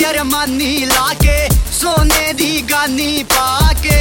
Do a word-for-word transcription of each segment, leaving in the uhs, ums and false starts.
Armani लाके सोने दी गानी पाके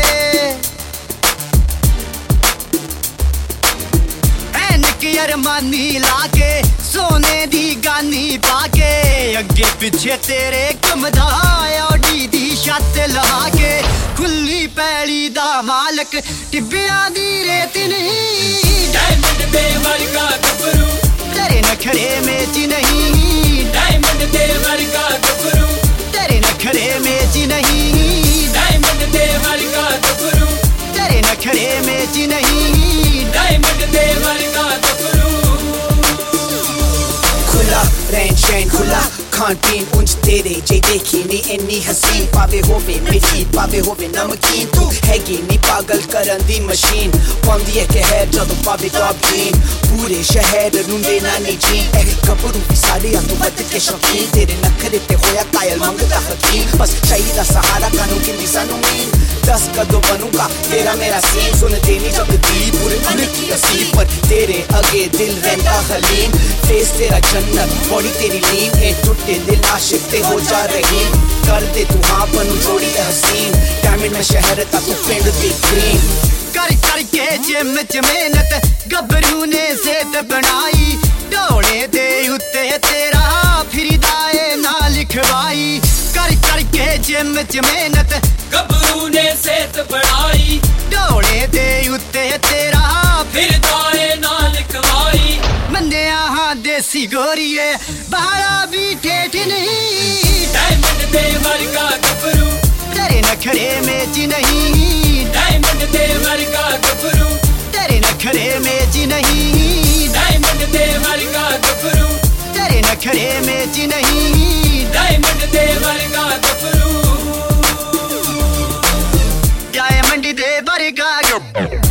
ऐनक अरमानी लाके सोने दी गानी पाके अगे पिछे तेरे घुमदा ऑडी दी छत लहा के खुली पैली दा मालक टिब्बियां दी रेत नहीं डायमंड दे वर्गा गबरू तेरे नखरे में ची नहीं डायमंड दे वर्गा गबरू तेरे नखरे में ची नहीं डायमंड दे वर्गा गबरू तेरे नखरे में ची नहीं डायमंड दे वर्गा गबरू खुला रैन शैन खुला खान पीन उंज तेरे जे देखी नी इन्नी हसीन पावे होवे मिठी पावे होवे नमकीन तू हैगी नी पागल करन दी मशीन पांदी है कहर जदों पावे टॉप ग्रीन पूरे शहर नूं देना नी जी ए गबरू भी सारे आ तू बद के शौकीन तेरे नखरे ते होया कायल मंगदा हकीम बस चाहिदा सहारा कानू किंदी सानू मीन दस कदों बनूंगा तेरा मेरा सीन सुन देनी जब दी पूरे उनकी असील पर तेरे आगे दिल रहता हलीम फेस तेरा जन्नत बॉडी तेरी लीन ए टूटे दिल आशिक ते हो जा रही कर दे तू हाँ बनू जोड़ी हसीन डायमंड में शहर ता तू पिंड दी ग्रीन कर कर के जिम च मेहनत गबरू ने सेहत बनाई डोले दे उत्ते तेरा फिरदा ए ना लिखवाई कर कर के जिम च मेहनत गबरू ने सेहत बढ़ाई डोले दे उत्ते तेरा फिरदा ए ना लिखवाई मन्निया हाँ देसी गोरिए बाहरा भी ठेठ नहीं डायमंड दे वर्गा गबरू तेरे नखरे में ची नहीं डायमंड दे वर्गा गबरू तेरे नखरे में ची नहीं डायमंड दे वर्गा गबरू तेरे नखरे में ची नहीं डायमंड दे वर्गा गबरू डायमंड दे वर्गा